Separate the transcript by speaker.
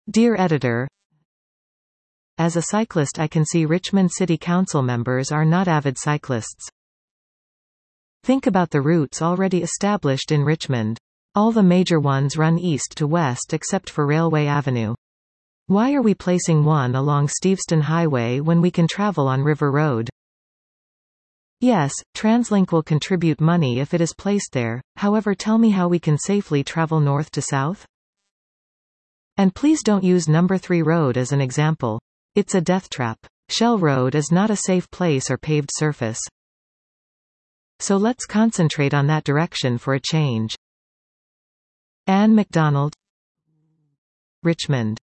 Speaker 1: Dear Editor, as a cyclist I can see Richmond City Council members are not avid cyclists. Think about the routes already established in Richmond. All the major ones run east to west except for Railway Avenue. Why are we placing one along Steveston Highway when we can travel on River Road? Yes, TransLink will contribute money if it is placed there, however tell me how we can safely travel north to south? And please don't use number 3 road as an example. It's a death trap. Shell Road is not a safe place or paved surface. So let's concentrate on that direction for a change. Anne MacDonald, Richmond.